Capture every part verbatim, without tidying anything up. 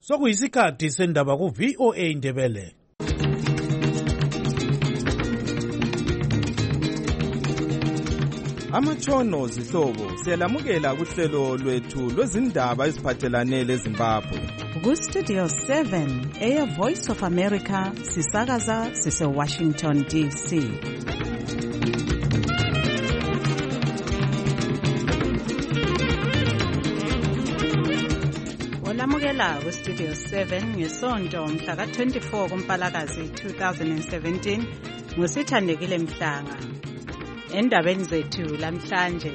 Sokuyisikhathi sendaba ku V O A Ndebele. Amatshono zihlobo siyalamukela kuhlelo lwethu lwezindaba eziphathelane leZimbabwe. Ku Studio seven, Air Voice of America, sisakaza sise Washington D C. Olamukela ku Studio seven ngesonto mhla ka twenty-four kuMpalakazi two thousand seventeen ngosithandekile Mhlanga. Endabeni zethu lamhlanje,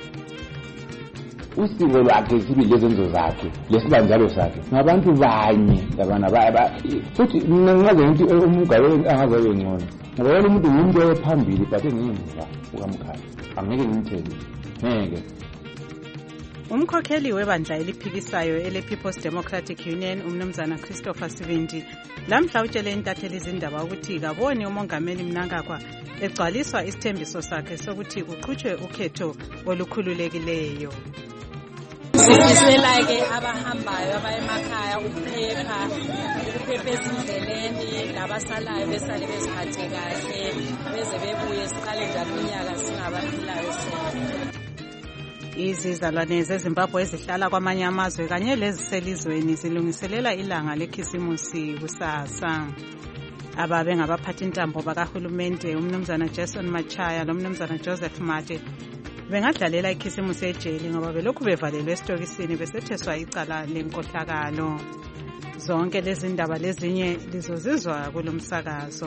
usiko lwakhe sibi lezenzo zakhe lesibanjalo sakhe ngabantu banye labana baya futhi mina ngaze ngithi umugabeni angazabe ngcono ngoba wena umuntu ngumuntu ophambili but engimva ukamkhaya angeke ngimthele ngeke. Umkhokheli webandla eliphikisayo ele People's Democratic Union umnumzana Christopher Sibindi lamhla utshele intatheli izindaba ukuthi kaboni umongameli Mnangagwa egcwaliswa isithembiso sakhe sokuthi kuqhutshwe ukhetho olukhululekileyo. Sisela-ke abahambayo abayemakhaya ukuphepha ukuphepha ezindleleni labasalayo besale beziphathe kahle beze bebuye siqale njalo unyaka singabaphilayo sonke. Izizalwane zeZimbabwe ezihlala kwamanye amazwe kanye leziselizweni zilungiselela ilanga lekhisimusi kusasa. Ababe ngabaphathi intambo bakahulumende umnumzana Jason Machaya lomnumzana Joseph Mate bengadlalela ikhisimusi ejele ngoba belokhu bevalelwe esitokisini besetheswa icala lenkohlakalo. Zonke lezi ndaba lezinye lizozizwa kulomsakazo.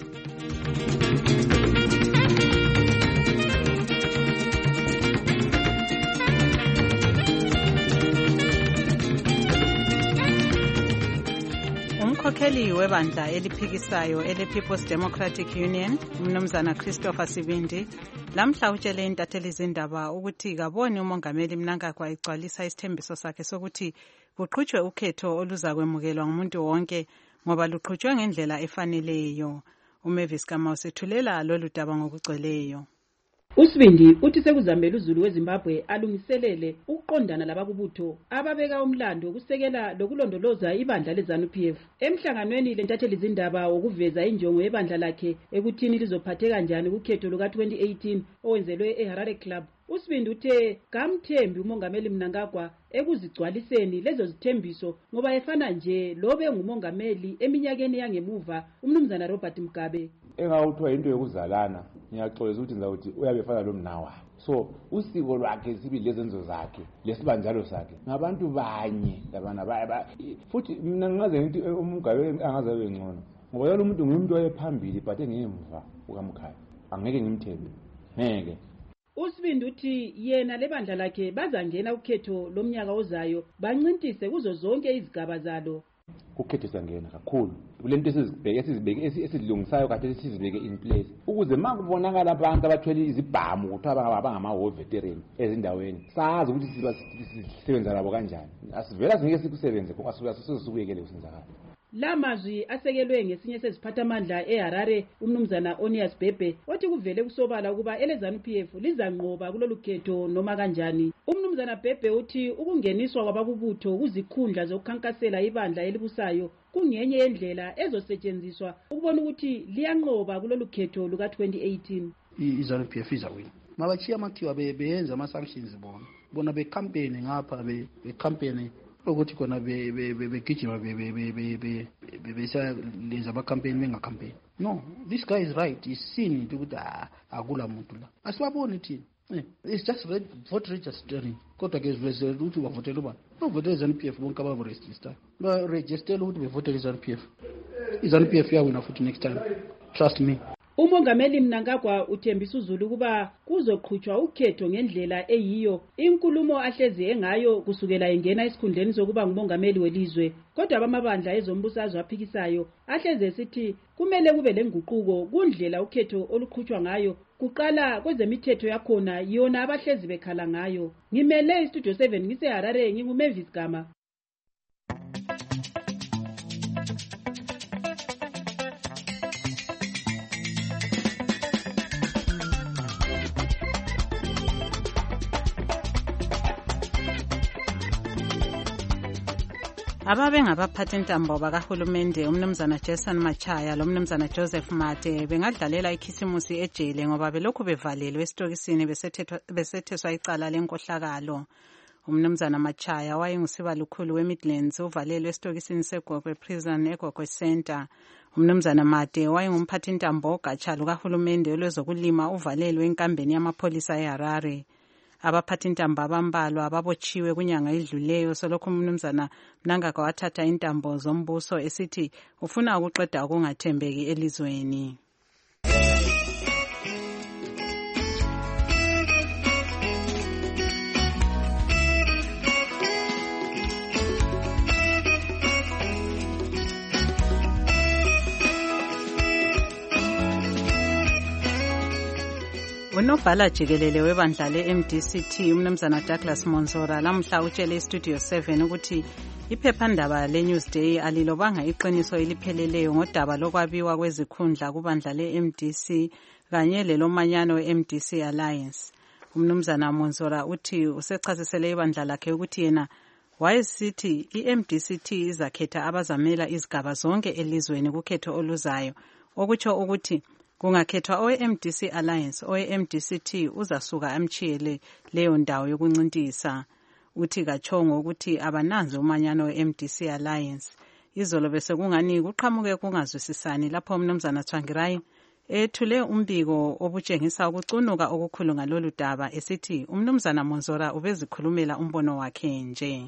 Umkhokheli webandla eliphikisayo ele People's Democratic Union umnumzana Christopher Sibindi lamhla utshele intatheli izindaba ukuthi kaboni umongameli Mnangagwa egcwalisa isithembiso sakhe sokuthi kuqhutshwe ukhetho oluzakwemukelwa ngumuntu wonke ngoba luqhutshwe ngendlela efaneleyo. uMavis Kamau sethulela lolu daba ngokugcweleyo. Usibindi uthi sekuzambela uZulu weZimbabwe alungiselele ukuqondana labakubutho ababeka umlando wokusekela lokulondoloza ibandla leZANU-P F. Emhlanganweni lentatheli izindaba wokuveza injongo yebandla lakhe ekuthini lizophatheka kanjani kukhetho luka twenty eighteen owenzelwe eHarare Club. Usibindi uthe kamthembi umongameli Mnangagwa ekuzigcwaliseni lezo zithembiso ngoba efana nje lobe ngumongameli eminyakeni yangemuva umnumzana Robert Mugabe. Engawuthiwa into yokuzalana ngiyaxolisa ukuthi ngizawuthi uyabefana lo mnawa. So usiko lwakhe sibi lezenzo zakhe lesibanjalo sakhe ngabantu banye labana baya futhi mina ngaze ngithi umugabeni angazabe ngcono ngoba yena umuntu ngumuntu oyephambili but engimva ukamkhaya angeke ngimthele ngeke. Usibindi uthi yena lebandla lakhe bazangena ukhetho lomnyaka ozayo bancintise kuzo zonke izigaba zalo. Ukhetho sangena kakhulu kulento esizibheke esizibeke esidlungisayo kade sizibeke in place ukuze makubonakala abantu abathwele izibhamu ukuthi abangaba ngama war veteran ezindaweni sazi ukuthi sisebenza labo kanjani asivela singeke sikusebenze ngoba asizubuyekele usenzakala. La mazwi asekelwe ngesinye seziphathamandla eHarare umnumzana Onias Bhebhe othi kuvele kusobala ukuba eleZANU-P F lizanqoba kulolu khetho noma kanjani. Umnumzana Bhebhe uthi ukungeniswa kwabakubutho kuzikhundla zokukhankasela ibandla elibusayo kungenye yendlela ezosetshenziswa ukubona ukuthi liyanqoba kulolu khetho luka twenty eighteen. iZANU-P F izawina mabachiya amathiwa beyenza ama sanctions bona bona be campaign ngapha be campaign ukuthi kona begijima besalenza ama-campaign benga-campaign. No, this guy is right. He's seen it ukuthi akula muntu la. Asibaboni thina. It's just red, vote registering. Kodwa ke siveze ukuthi bavotela ubani. Bavotela iZANU-P F bonke abaregister. Ba-register ukuthi bevotela iZANU-P F. iZANU-P F yawina futhi next time. Trust me. Umongameli Mnangagwa uthembisa uZulu kuba kuzoqhutshwa ukhetho ngendlela eyiyo inkulumo ahlezi engayo kusukela engena esikhundleni sokuba ngumongameli welizwe. Kodwa abamabandla ezombusazwe aphikisayo ahlezi esithi kumele kube lenguquko kundlela ukhetho oluqhutshwa ngayo kuqala kwezemithetho yakhona yona abahlezi bekhala ngayo. Ngimele iStudio seven ngiseHarare nginguMavis Gama. Ababe ngabaphathi intambo bakahulumende umnumzana Jason Machaya lo mnumzana Joseph Mate bengadlalela ikhisimusi ejele ngoba belokhu bevalelwe esitokisini besetheswa icala lenkohlakalo. Umnumzana Machaya wayengusiba lukhulu weMidlands uvalelwe esitokisini seGogwe Prison eGogwe Center. Umnumzana Mate wayengumphathi intambo ogatsha lukahulumende olwezokulima uvalelwe enkambeni yamapholisa eHarare. Abaphathi intambo abambalwa ababotshiwe kunyanga edluleyo solokhu umnumzana Mnangagwa wathatha intambo zombuso esithi ufuna ukuqeda ukungathembeki elizweni. Unobhala jikelele webandla le-M D C T umnumzana Douglas Monzora lamhla utshele iStudio seven ukuthi iphephandaba le-Newsday alilobanga iqiniso elipheleleyo ngodaba lokwabiwa kwezikhundla kubandla le-M D C kanye lelomanyano we-M D C Alliance. Umnumzana Monzora uthi usechasisele ibandla lakhe ukuthi yena wayesithi i-M D C T izakhetha abazamela izigaba zonke elizweni kukhetho oluzayo, okutsho ukuthi kungakhethwa owe-M D C Alliance owe-M D C T uzasuka amchiyele leyo ndawo yokuncintisa. Uthi kachongo ukuthi abananzi umanyano we-M D C Alliance. Izolo bese kungani kuqhamuke kungazwisisani lapho umnumzana Tsvangirai ethule umbiko obutshengisa ukucunuka okukhulu ngalolu daba esithi umnumzana Monzora ubezikhulumela umbono wakhe nje.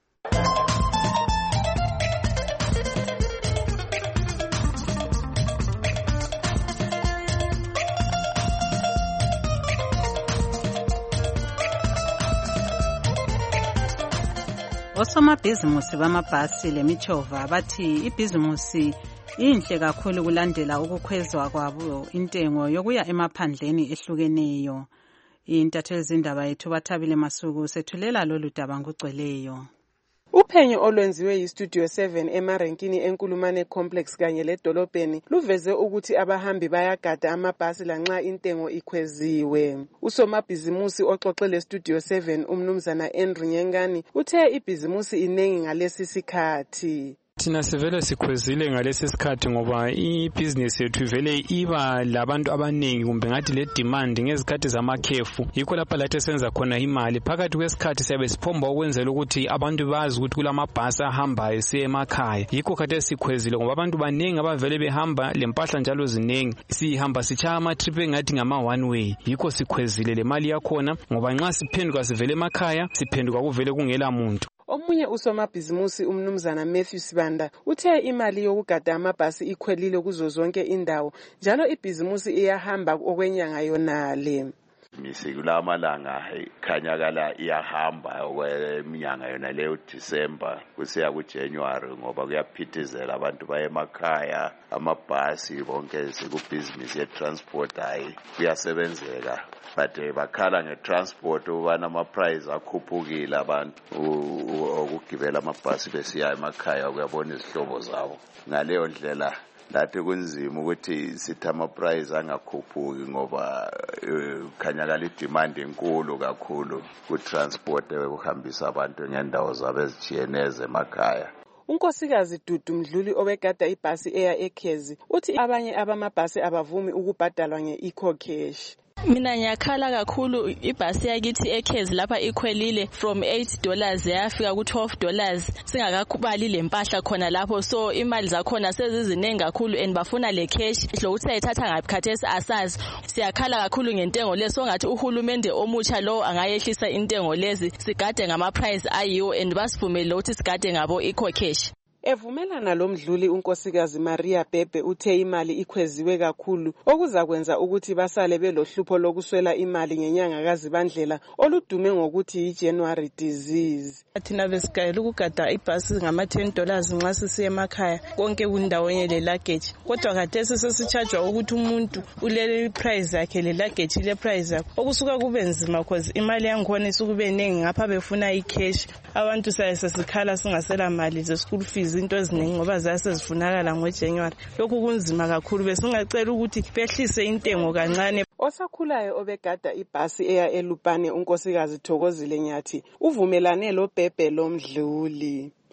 Osomabhizimusi bamabhasi lemichova bathi ibhizimusi inhle kakhulu kulandela ukukhwezwa kwabo intengo yokuya emaphandleni ehlukeneyo. Intatheli zindaba yethu Bathabile Masuku sethulela lolu daba ngugcweleyo. Uphenyo olwenziwe yiStudio seven emarenkini enkulumane complex kanye ledolobheni luveze ukuthi abahambi bayagada amabhasi lanxa intengo ikhweziwe. Usomabhizimusi oxoxele Studio seven umnumzana Andrew Nyengani uthe ibhizimusi inengi ngalesi sikhathi. Thina sivele sikhwezile ngalesi sikhathi ngoba ibhizinesi yethu ivele iba labantu abaningi kumbe ngathi le demand ngezikhathi zamakhefu yikho lapha lathi senza khona imali. Phakathi kwesikhathi siyabe siphomba ukwenzela ukuthi abantu bazi ukuthi kulamabhasi ahambayo siye emakhaya. Yikho khathi sikhwezile ngoba abantu baningi abavele behamba lempahla njalo ziningi. Sihamba sichaya ama-trip engathi ngama one way. Yikho sikhwezile le mali yakhona ngoba nxa siphenduka sivele emakhaya siphenduka kuvele kungela muntu. Omunye usomabhizimusi umnumzana Matthew Sibanda uthe imali yokugada amabhasi ikhwelile kuzo zonke indawo njalo ibhizimusi iyahamba okwenyanga yonale. Misikula amalanga khanyakala iyahamba okweminyanga yona leyo December kusiya ku January ngoba kuyaphithizela abantu baye emakhaya amabhasi bonke sikubhizinisi ye transport hayi kuyasebenzeka. But bakhala nge-transport ubana ama-price akhuphukile abantu ukugibela amabhasi besiya emakhaya kuyabona izihlobo zabo. Ngaleyo ndlela lathi kunzima ukuthi sithi ama-price angakhuphuki ngoba khanyakala idemand enkulu kakhulu ku-transport ukuhambisa abantu ngendawo zabo ezitshiyeneze emakhaya. Unkosikazi Dudu Mdluli obegada ibhasi eya eKhezi uthi abanye abamabhasi abavumi ukubhadalwa nge-eco cash. Mina ngiyakhala kakhulu ibhasi yakithi eKhezi lapha ikhwelile from eight dollars yafika ku twelve dollars singakakubali lempahla khona lapho, so imali zakhona sezizinengi kakhulu and bafuna le cash lokuthi ayithatha ngaphi khathesi asazi. Siyakhala kakhulu ngentengo leso, ngathi uhulumende omutsha lo angayehlisa intengo lezi sigade ngama price ayiwo and basivumele ukuthi sigade ngabo eco cash. Evumelana lo Mdluli unkosikazi Maria Bebe uthe imali ikhweziwe kakhulu okuzakwenza ukuthi basale belohlupho lokuswela imali ngenyanga kaZibandlela oludume ngokuthi iJanuary disease. Thina besigayela ukugada ibhasi ngama ten dollars nxa sisiya emakhaya konke kundawonye le luggage, kodwa khathesi sesichargewa ukuthi umuntu ulele price yakhe le luggage le price yakhe okusuka kube nzima cause imali yangikhona isukube nengi ngapha befuna icash. Abantu saye sesikhala singasela mali ze school fees into eziningi ngoba zasezifunakala ngoJanuary. Lokhu kunzima kakhulu, besingacela ukuthi behlise intengo kancane. Osakhulayo obegada ibhasi eya eLupane unkosikazi Thokozile Nyathi uvumelane lo Bhebhe lo Mdluli.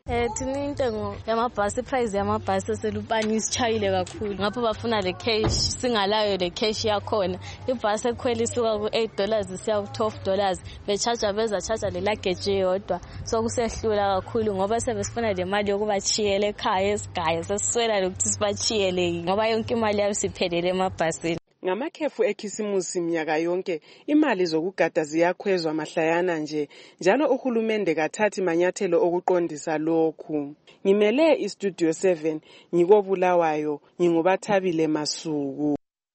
Eh thina intengo yamabhasi price yamabhasi selupani isichayile kakhulu ngapho bafuna le cash singalayo le cash yakhona ibhasi ekhwela isuka ku eight dollars siya ku twelve dollars becharge beza charge le luggage yodwa so kusehlula kakhulu ngoba sebesifuna le mali yokubachiyela ekhaya esigaya sesiswela lokuthi sibachiyele ngoba yonke imali yabo siphelele emabhasini. Ngamakhefu ekhisimusi minyaka yonke imali zokugada ziyakhwezwa mahlayana nje njalo uhulumende kathathi manyathelo okuqondisa lokhu. Ngimele iStudio seven ngikobulawayo ngingubathabile Masuku.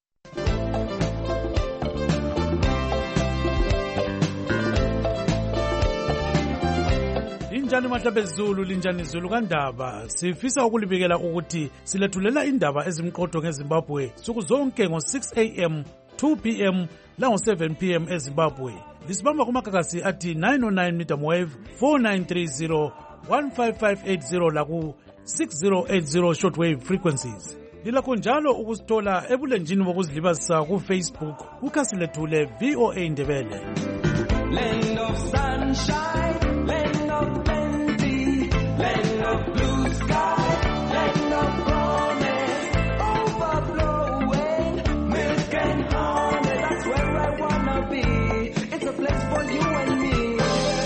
Linjani mahlabezulu linjani zulu kandaba sifisa ukulibikela ukuthi silethulela indaba ezimqotho ngeZimbabwe suku zonke ngo six a m two p m la ngo seven p m eZimbabwe lisibamba kumakakasi athi nine oh nine medium wave four nine three zero one five five eight zero la ku six zero eight zero shortwave frequencies. Lilakho njalo ukusithola ebulenjini bokuzilibazisa ku Facebook kukhasi lethu le V O A Ndebele. Land of sunshine, land of plenty, land of blue sky, land of promise, overflowing, milk and honey, that's where I wanna be, it's a place for you and me.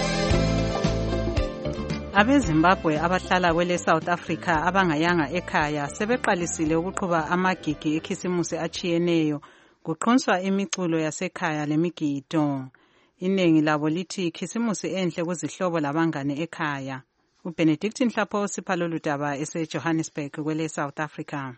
Abezimbabwe abahlala kwele South Africa abangayanga ekhaya sebeqalisile ukuqhuba amagigi ekhisimusi achiyeneyo kuqhonswa imiculo yasekhaya lemigido. Iningi labo lithi ikhisimusi enhle kuzihlobo labangane ekhaya. uBenedict Nhlapho siphalolu daba ese Johannesburg kwele South Africa.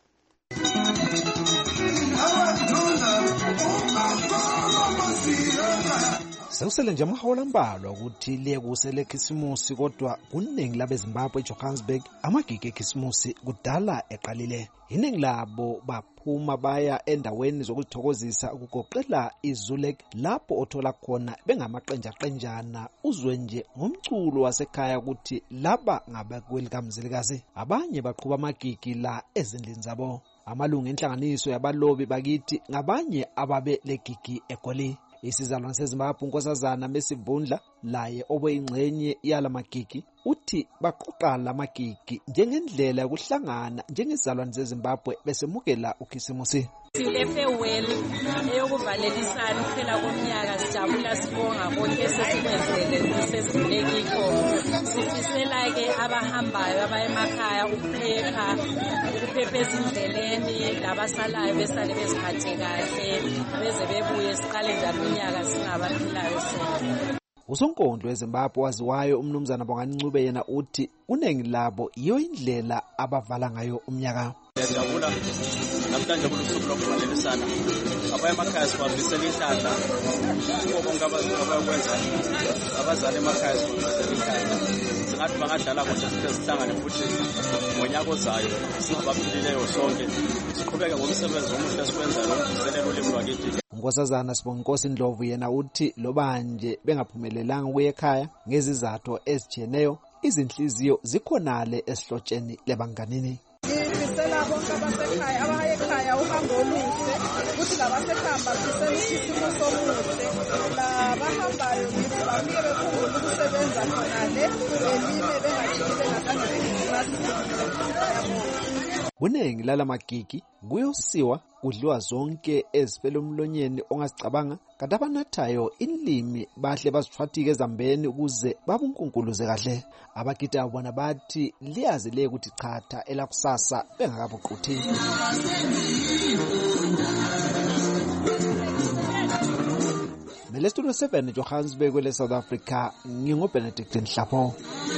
Sekusele nje amahola ambalwa ukuthi liye kusele khisimusi kodwa kuningi labeZimbabwe eJohannesburg amagigi ekhisimusi kudala eqalile. Iningi labo baphuma baya endaweni zokuthokozisa ukugoqela iZulek lapho othola khona bengamaqenja qenjana uzwe nje ngomculo wasekhaya ukuthi laba ngabakwelikamzilikazi. Abanye baqhuba amagigi la ezindlini zabo. Amalungu enhlanganiso yabalobi bakithi ngabanye ababe legigi eGoli. Isizalwane seZimbabwe uNkosazana Mesivundla laye obeyingxenye yalamagigi uthi baqoqa lamagigi njengendlela yokuhlangana njengezizalwane zeZimbabwe besemukela ukhisimusi. Silefe well eyokuvalelisana kuphela komnyaka sijabula sibonga konke sesikwenzele sesibulekikho sifisela ke abahambayo abayemakhaya ukuphepha ukuphepheza indleleni labasalayo besale beziphathe kahle beze bebuye siqale njalo unyaka singabaphilayo sona. Usonkondlo eZimbabwe waziwayo umnumzana Bongancube yena uthi unengi labo iyo indlela abavala ngayo umnyaka. Siyajabula namhlanje kulosuku lokuvalelisana abayemakhaya sibambisela inhlanhla kubo bonke abakwenza abazali emakhaya sibambisela inhlanhla singathi bangadlala kuhle sihle sihlangane futhi ngonyaka ozayo singabaphilileyo sonke siqhubeke ngomsebenzi omuhle sikwenza lokuvuselela ulimi lwakithi. Nkosazana Sibonginkosi Ndlovu yena uthi lobanje bengaphumelelanga ukuya ekhaya ngezizathu ezijeneyo izinhliziyo zikhonale esihlotsheni lebanganini. Ngibisela bonke abasekhaya abahaya ekhaya uhambo oluhle ukuthi labasekhamba bisela isimo somuhle labahambayo ngithi bafike bekhumbule ukusebenza khonale elime bengajike bengakanani. Kuningi lalamagigi kuyosiwa kudliwa zonke ezifela umlonyeni ongazicabanga kanti abanathayo inlimi bahle bazithwathike ezambeni ukuze babunkuluze kahle. Abagida bona bathi liyazi le ukuthi chatha elakusasa bengakabuquthi. Mele Studio seven Johannesburg kwele South Africa ngingoBenedict Nhlapho.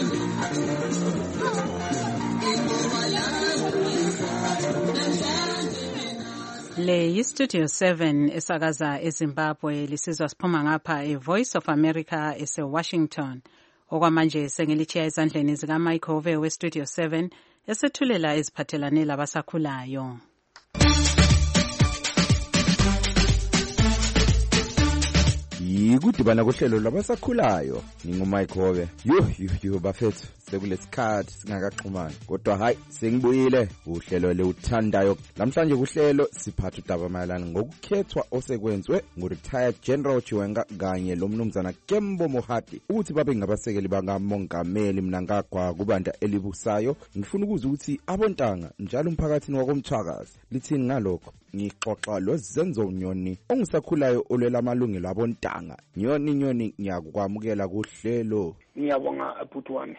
Le yiStudio seven esakaza eZimbabwe lisizwa siphuma ngapha eVoice of America eseWashington. Okwamanje sengilichiya ezandleni zika Michael Ove weStudio seven esethulela eziphathelane labasakhulayo. Yikudibana kohlelo labasakhulayo nginguMike Ove. Yo yo yo bafethu sekulesikhathi singakaxhumani kodwa hayi sengibuyile uhlelo leuthandayo namhlanje kuhlelo siphatha udaba mayelana ngokukhethwa osekwenzwe ngu-retired General Chiwenga kanye lo mnumzana Kembo Mohadi ukuthi babe ngabasekeli bakamongameli Mnangagwa kubanda elibusayo. Ngifuna ukuza ukuthi abontanga njalo umphakathini wakomthwakazi lithini ngalokho. Ngixoxa lo Zenzo Nyoni ongisakhulayo olwela amalungelo abontanga. Nyoni Nyoni ngiyakwamukela kuhlelo. Ngiyabonga bhuti wami.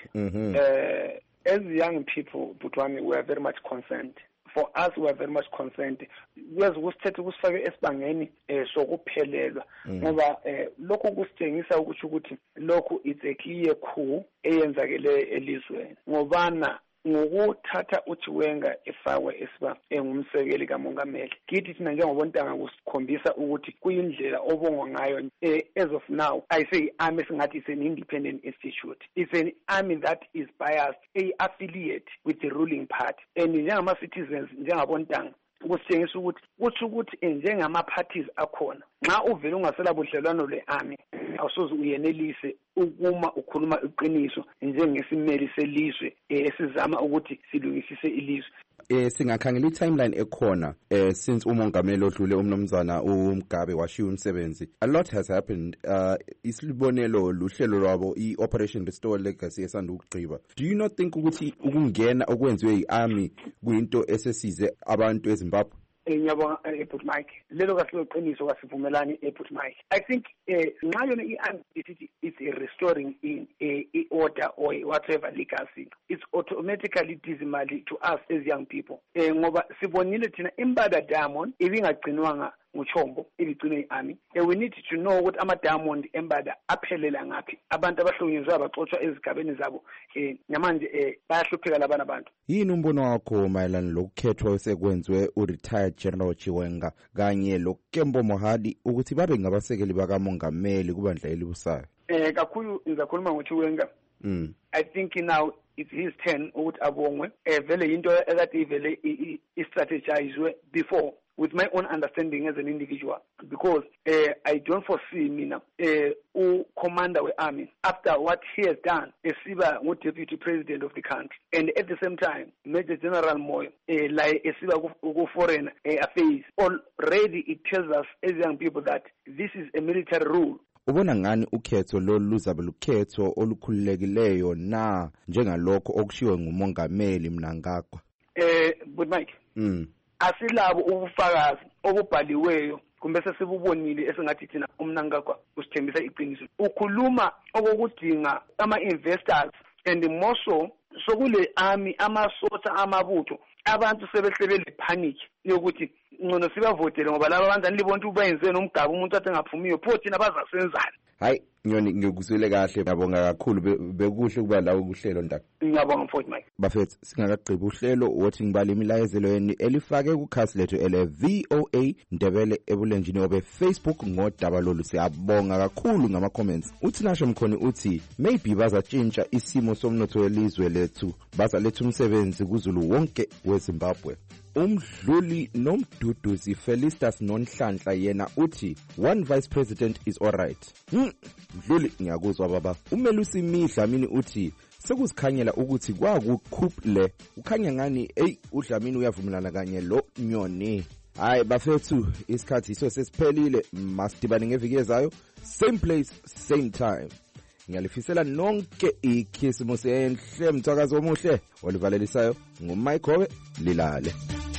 Eh as young people bhuti wami we are very much concerned. For us we are very much concerned. Kuyeza ukusithethe kusifake esibangeni eh sokuphelelwa ngoba eh lokho kusitshengisa ukuthi ukuthi lokho it's a clear coup eyenzakele elizweni ngobana ngokuthatha uChiwenga efakwe esiba engumsekeli kamongameli. Kithi thina njengobontanga kusikhombisa ukuthi kuyindlela obongwa ngayo eh, as of now I say army singathi is an independent institute. It's an army that is biased, a affiliate with the ruling party. And njengama citizens njengabontanga kusitshengisa ukuthi kuthi ukuthi njengama parties akhona nxa uvela ungasela budlelwano le-army awusoze uyenelise ukuma ukhuluma iqiniso njengesimeli selizwe esizama ukuthi silungisise ilizwe. Eh singakhangela i-timeline ekhona eh since umongameli odlule umnomzana uMgabe washiya umsebenzi. A lot has happened. Uh isilibonelo luhlelo lwabo i-Operation Restore Legacy esanda ukugqiba. Do you not think ukuthi ukungena okwenziwe i-army kuyinto esesize abantu eZimbabwe? Ngiyabonga eBut Mike lelo kasiloqiniso kasivumelani eBut Mike. I think eh nxa yona i-identity is a restoring in a, a order or whatever legacy, it's automatically dismally to us as young people. Eh ngoba sibonile thina imbada diamond ibingagcinwanga nguchombo ibigcine i-army. Eh we need to know ukuthi ama diamond embada aphelela ngaphi, abantu abahlukunyezwe abaxoxwa ezigabeni zabo eh namanje eh bayahlupheka labana abantu. Yini umbono wakho mayelana lokukhethwa osekwenziwe u-retired General Chiwenga kanye lo Kembo Mohadi ukuthi babe ngabasekeli bakamongameli kubandla elibusayo? Eh kakhulu ngizakhuluma ngoChiwenga. Mm. I think now it's his turn ukuthi abongwe. Eh vele into ekade ivele i-strategizwe before with my own understanding as an individual, because uh, I don't foresee mina uh, u commander we army after what he has done esiba ngu deputy president of the country, and at the same time Major General Moyo uh, like esiba ku foreign uh, affairs. Already it tells us as young people that this is a military rule. Ubona ngani ukhetho lolu luzabe lukhetho olukhululekileyo na njengalokho okushiwe ngumongameli Mnangagwa? Eh but Mike, mm. asilabo ubufakazi obubhaliweyo kumbe sesibubonile esingathi thina uMnangagwa usithembisa iqiniso. Ukhuluma okokudinga ama investors and more so sokule army amasotha amabutho abantu sebehlebele panic yokuthi ngcono sibavotele ngoba laba bantu libona ukuthi bayenze nomgaba umuntu athi ngaphumiyo pho thina bazasenzana. Hayi Nyoni ngikuzwile kahle, ngiyabonga kakhulu, bekuhle kuba lawo kuhlelo ndaka. Ngiyabonga mfowethu Mike. Bafethu singakaqhibi uhlelo wothi ngibala imilayezelweni elifake kukhasi lethu ele V O A Ndebele ebulenjini obe Facebook ngodaba lolu. Siyabonga kakhulu ngama comments. Uthi nasho mkhoni uthi maybe bazatshintsha isimo somnotho welizwe lethu, bazaletha umsebenzi kuZulu wonke weZimbabwe. Umdluli nomduduzi Felistas Nonhlanhla yena uthi one vice president is alright. Hmm. Mdluli ngiyakuzwa baba. Umelusi Midlamini uthi sekuzikhanyela ukuthi kwakukhuphle ukhanya ngani hey uDlamini uyavumelana kanye lo Nyoni. Hayi bafethu isikhathi iso sesiphelile, masidibane ngeviki ezayo same place same time. Ngiyalifisela nonke ikhisimusi enhle, mthakazo omuhle olivalelisayo nguMike Howe lilale.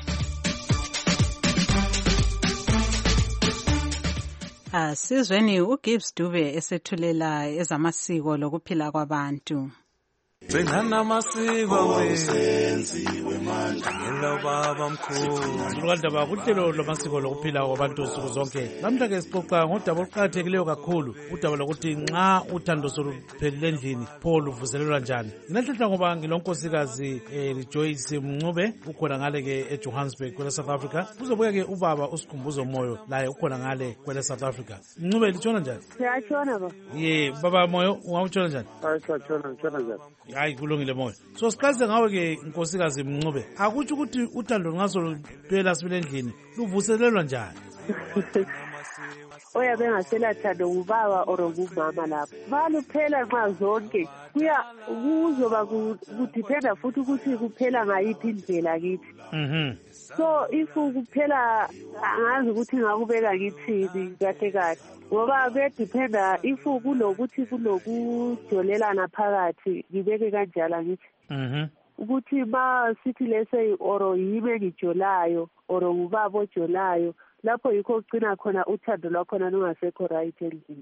Asizweni uGibbs Dube esethulela ezamasiko lokuphila kwabantu. Bengana amasiko wesenziwe manje ngelo baba mkhulu. Lukandaba kuhlelo lomasiko lokuphila kwabantu usuku zonke. Namhla ke sixoxa ngodaba oluqhakathekileyo kakhulu, udaba lokuthi nxa uthando soluphelile endlini pho luvuselelwa njani. Nginahlela ngoba ngilonkosikazi Joyce Mncube ukhona ngale ke eJohannesburg kwele South Africa. Uzobuya ke ubaba uSikhumbuzo Moyo laye ukhona ngale kwele South Africa. Mncube litshona njani? Siyatshona ba. Ye baba Moyo ungawutshona njani? Siyatshona, utshona njani? Hayi kulungile Moyo. So siqhaze ngawe ke inkosikazi Mncube. Akuthi ukuthi uthando ngaso phela sibile endlini luvuselelwa njani? oyabe engaselathando ngubaba or ngumama lapho baluphela nxa zonke kuya kuzoba kudiphenda futhi ukuthi kuphela ngayiphi indlela kithi. Mhm. So if kuphela angazi ukuthi ngakubeka ngithini kahle kahle ngoba kuyadiphenda if kulokuthi kulokujolelana phakathi ngibeke kanjalo ngithi. Mhm. Ukuthi ma sithi lese oro yibe ngijolayo oro ngubaba ojolayo lapho yikho ugcina khona uthando lwakhona lungasekho right endlini.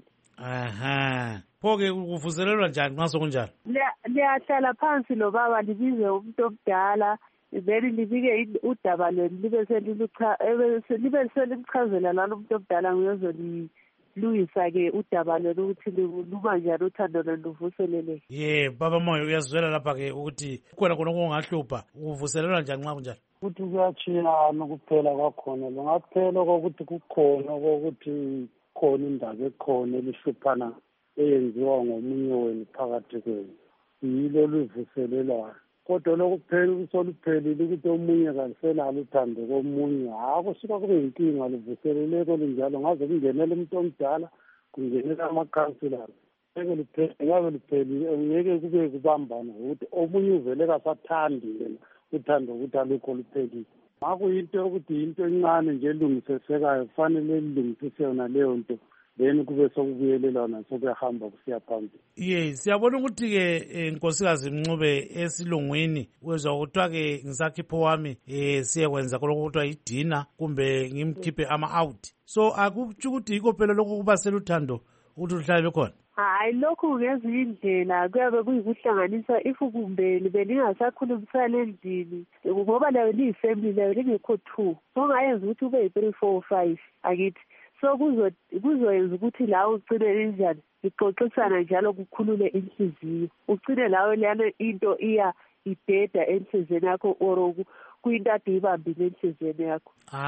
Aha. Phoke kuvuselelwa njani nxa sokunjalo? Liyahlala phansi lo baba libize umuntu omdala then libike udaba lweni libe selilucha libe selimchazela lalo umuntu omdala nguyozolilungisa ke udaba lweni ukuthi luba njani uthando lweni luvuselele. Ye baba Moyo uyazwela lapha ke ukuthi khona khona okungahlupha uvuselelwa njani nxa kunjalo? Ukuthi kuyachiyana kuphela kwakhona lungaphela kokuthi kukhona kokuthi khona indaba ekhona elihluphana eyenziwa ngomunye wenu phakathi kwenu yilo luvuselelwayo. Kodwa lokuphela ukusoluphelile ukuthi omunye kaliselalo uthando komunye hako suka kube inkinga luvuseleleko linjalo ngaze kungenele umuntu omdala kungenele amakhansilala ngeke luphele ngabe luphelile ngeke kube kubambana ukuthi omunye uvele kasathandi yena uthando ukuthi alukho luphelile. Makuyinto yokuthi into encane nje elungisesekayo kufanele lilungisise yona leyo nto then kube sokubuyelelana sokuyahamba kusiya phambili. Ye siyabona ukuthi ke Nkosikazi Mncube esilungwini wezwa kuthiwa ke ngisakhipho wami eh siyekwenza lokho kuthiwa idina kumbe ngimkhiphe ama out. So akutsho ukuthi yikho phela lokho kuba seluthando ukuthi luhlale khona. Hayi lokhu ngezinye indlela kuyabe kuyikuhlanganisa if kumbe libe lingasakhulumisana endlini ngoba layo liyifamily layo lingekho two songayenza ukuthi ube three four five akithi. So kuzo kuzoyenza ukuthi lawo ugcine njani ixoxisana njalo kukhulule inhliziyo ugcine lawo lana into iya ideda enhlizweni yakho or kuyinto ibambile enhlizweni yakho.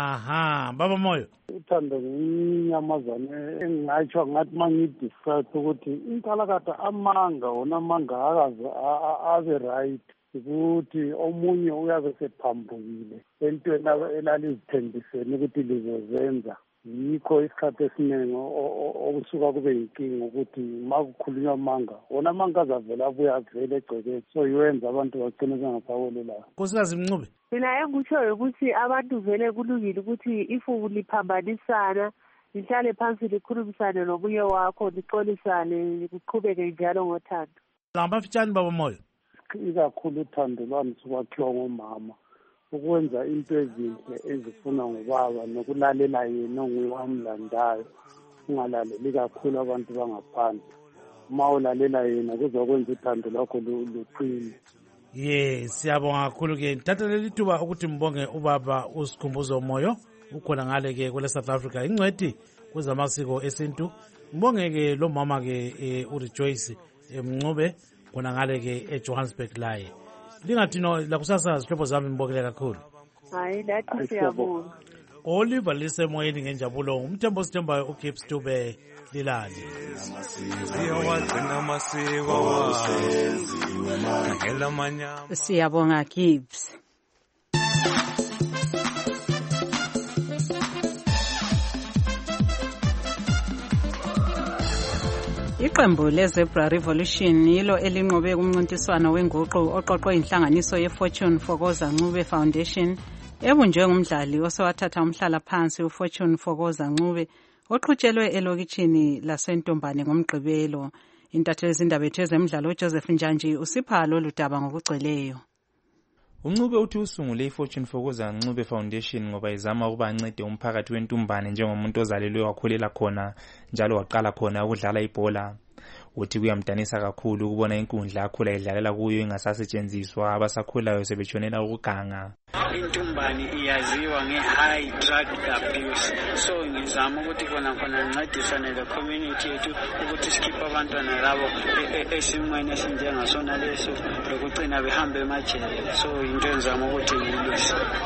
Aha baba Moyo uthando nginyamazane engatsho ngathi mangidiscuss ukuthi inkalakatha amanga wona amanga akaze abe right ukuthi omunye uyabe sephambukile entweni elalizithembiseni ukuthi lizozenza. Yikho isikhathi esiningi okusuka kube yinkinga ukuthi makukhulunywa amanga wona amanga azavela abuya avele egcekeni so yiwenza abantu bagcine bengasawelelayo. Nkosikazi Mncube mina engikutshoyo ukuthi abantu vele kulungile ukuthi if liphambanisana lihlale phansi likhulumisane nomunye wakho lixolisane kuqhubeke njalo ngothando. Lamafitshane baba Moyo ikakhulu uthando lwami sukwakhiwa ngomama ukwenza into ezinhle ezifuna ngobaba nokulalela yena onguwamlandayo ungalaleli kakhulu abantu bangaphandle uma ulalela yena kuzokwenza uthando lwakho luqine. Ye siyabonga kakhulu ke thatha leli thuba ukuthi mbonge ubaba uSikhumbuzo Moyo ukhona ngale ke kule South Africa ingcwedi kwezamasiko esintu. Mbonge ke lo mama ke uRejoice Mncube khona ngale ke eJohannesburg laye. Lingathi no la kusasa zihlobo zami ngibongele kakhulu. Hayi lathi siyabonga. Oliver lisemoyeni ngenjabulo umthembo sithembayo uGibbs Dube lilali. Siyabonga Gibbs. Iqembu leZebra Revolution yilo elinqobe kumncintiswano wenguqu oqoqwe inhlanganiso yeFortune Fokoza Ncube Foundation ebunjwe ngumdlali osewathatha umhlala phansi uFortune Fokoza Ncube oqhutshelwe elokitshini laseNtombane ngomgqibelo. Intatheli zindaba ethu ezemidlalo uJoseph Njanji usipha lolu daba ngokugcweleyo. uNcube uthi usungule iFortune Fokoza Ncube Foundation ngoba izama ukuba ancede umphakathi weNtumbane njengomuntu ozalelwe wakhulela khona njalo waqala khona ukudlala ibhola. Uthi kuyamdanisa kakhulu ukubona inkundla akhula idlalela kuyo ingasasetshenziswa abasakhulayo sebetshonela ukuganga. Intumbane iyaziwa nge-high drug abuse, so ngizama ukuthi khona khona ngincedisane le community yethu ukuthi sikhiphe abantwana labo esimweni esinjengasona leso lokugcina behambe emajele, so into enzama ukuthi ngiyilwise.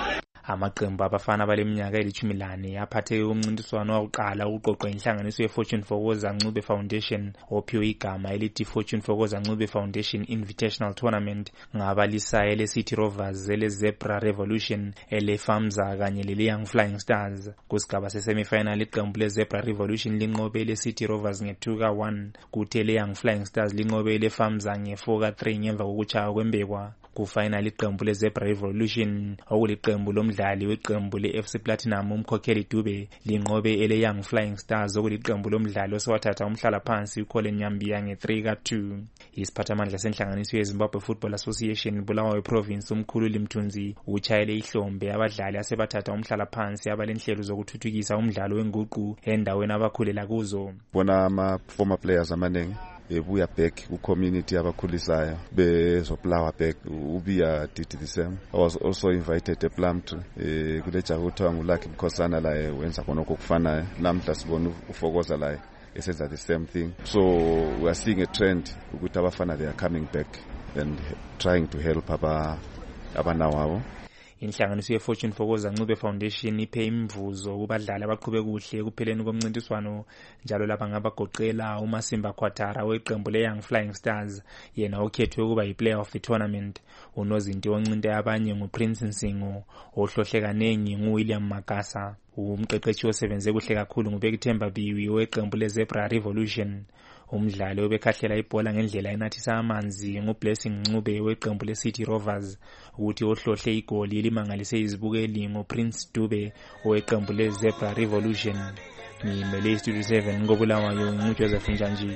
amaqembu abafana baleminyaka elithumi lane aphathe umncintiswano wakuqala uqoqwe inhlanganiso ye-Fortune Fokoza Ncube Foundation ophiwe igama elithi Fortune Fokoza Ncube Foundation Invitational Tournament ngabalisa ele City Rovers, ele Zebra Revolution, ele Famza kanye le Young Flying Stars. Kusigaba se-semifinal iqembu le Zebra Revolution linqobe le City Rovers nge-two ka one, kuthi le Young Flying Stars linqobe le Famza nge-four ka three ngemva kokuchaya kwembekwa. Kufinal iqembu le Zebra Revolution okuliqembu lomdlali weqembu le-F C Platinum umkhokheli Dube linqobe ele Young Flying Stars okuliqembu lomdlali osewathatha umhlala phansi uColin Nyambia nge-three ka two. Isiphathamandla senhlanganiso yeZimbabwe Football Association Bulawayo Province umkhululi Mthunzi uchayele ihlombe abadlali asebathatha umhlala phansi abalenhlelo zokuthuthukisa umdlalo wenguqu endaweni abakhulela kuzo. Bona ama former players amaningi ebuya back ku-community abakhulisayo bezobulawa back ubiya did the same. I was also invited ePlumtree eh kule jaha kuthiwa nguLucky Mkhosana la wenza khonokho kufanayo. Namhla sibona ufokoza la esenza the same thing. So we are seeing a trend ukuthi abafana they are coming back and trying to help aba abanawo. Inhlanganiso ye-Fortune Fokoza Ncube Foundation iphe imvuzo kubadlali abaqhube kuhle ekupheleni komncintiswano njalo laba ngabagoqela uMasimba Khwatara weqembu le-Young Flying Stars, yena okhethwe ukuba yi-player of the tournament. Unozinti oncinte abanye nguPrince Nsingo, ohlohle kanengi nguWilliam Makasa. Umqeqeshi osebenze kuhle kakhulu nguBekithemba Biwi weqembu le-Zebra Revolution. Umdlali obekhahlela ibhola ngendlela enathisa amanzi nguBlessing Ncube weqembu le-City Rovers, ukuthi ohlohle igoli elimangalise izibukeli nguPrince Dube weqembu le-Zebra Revolution. Ngimele iStudio seven ngobulawayo nguJoseph Njanji.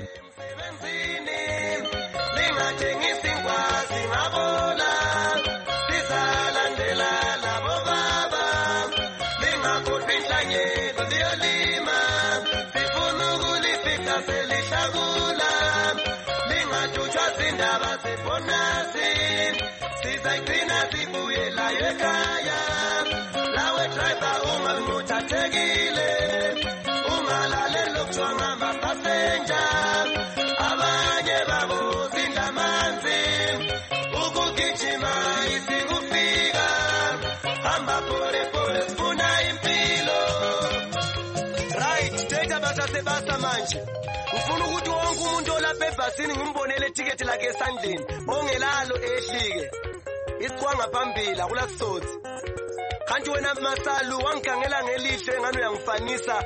Sebasa manje ufuna ukuthi wonke umuntu olapha ebhasini ngimbonele ticket lakhe esandleni ongelalo ehlike isiqwanga phambili akula sisotsi kanti wena Masalu wangikhangela ngelihle ngani uyangifanisa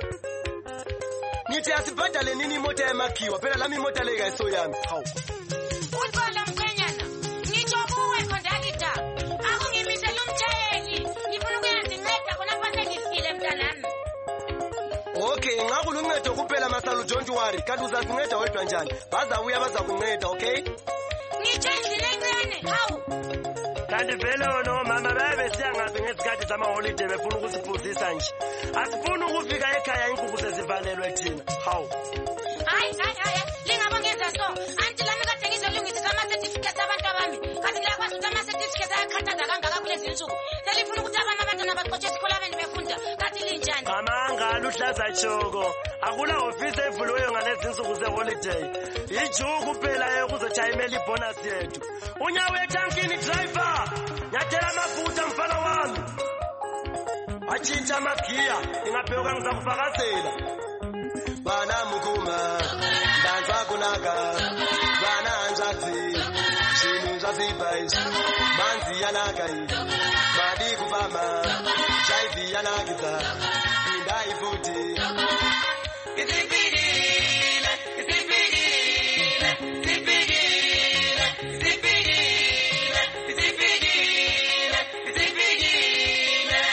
nithi asibhadale nini imoto yamakhiwa phela lami imoto le kayiso yami hawu uqala mkhwenyana ngitsho kuwe khondalita akungimisela umtshayeli ngifuna ukuyandinceda khona manje ngifile mntanami. Okay, ngakho luncedo kuphela Masalu, don't worry. Kanti uzasinceda wedwa njani? Bazabuya bazakunceda, okay? Ngitshengile encane, hawu. Kanti vele wona mama babe siyangazi ngesikhathi sama holiday befuna ukusiphuzisa nje. Asifuni ukufika ekhaya inkukhu sezivalelwe thina. Hawu. Hayi, hayi, hayi. Lingabongeza so. Anti lami kade ngizolungisa ama certificate abantu abami. Kanti ngiyakwazi ukuthi ama certificate ayakhathaza kangaka kulezi insuku. Selifuna ukuthi abami abantwana baqotshe esikolweni befunda. Kanti linjani? Amanga luhlaza choko. Akula office evuliweyo ngalezi insuku ze-holiday. Ijuku phela yokuzojayimela ibonus yethu. Unyawo etankini driver. Nyathela amafutha mfana wami. Atshintsha amagiya, ingabheka ngizakufakazela. Bana mukuma, danza kunaka. Bana anjazi, shinu jazibais. Manzi yanakai, madi kubama. Shaivi yanakiza, pinda ifuti. Isipigile, isipigile, isipigile, isipigile, isipigile, isipigile.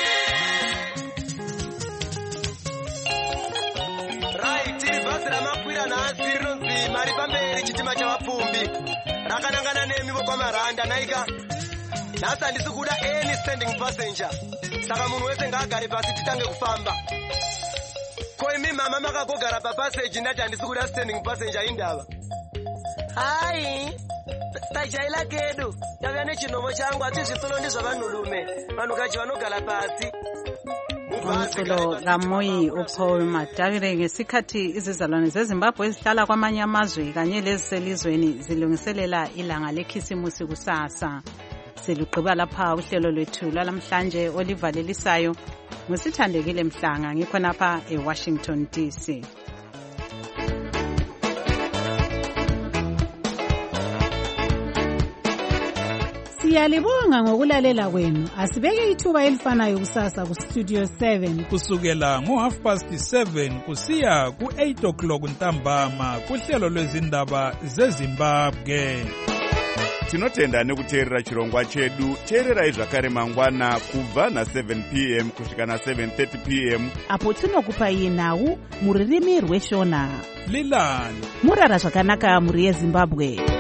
Right, basi ramakwira naasiriro nzima ripamberi chitima chavapfumbi. Rakanangana nemi vokwa maranda naika. Nasa handisi kuda any standing passenger. Saka munhu wese ngaagare pasi titange kufamba. Ko imi mama makagogara papaseji ndati handisi kuda standing passenger indava. Hai, tajaila kedu. Yavya nechinomo changu ati zvitolo ndizvo vanhurume. Vanhukaji vanogara pasi. Umculo kaMoyi uPaul Madavire ngesikhathi izizalwane zeZimbabwe ezihlala kwamanye amazwe kanye leziselizweni zilungiselela ilanga lekhisimusi kusasa. Selugqiba lapha uhlelo lwethu lwalamhlanje olivalelisayo. Ngusithandekile Mhlanga ngikhonapha eWashington D C. Siyalibonga ngokulalela kwenu. Asibeke ithuba elifanayo kusasa ku Studio seven kusukela ngo half past seven kusiya ku eight o'clock ntambama kuhlelo lwezindaba zeZimbabwe. Tinotenda nekuteerera chirongwa chedu. Teererai zvakare mangwana kubva na seven p m kusvika na seven thirty p m apo tinokupai nhau muririmi rweshona. Lilani murara zvakanaka muri yeZimbabwe.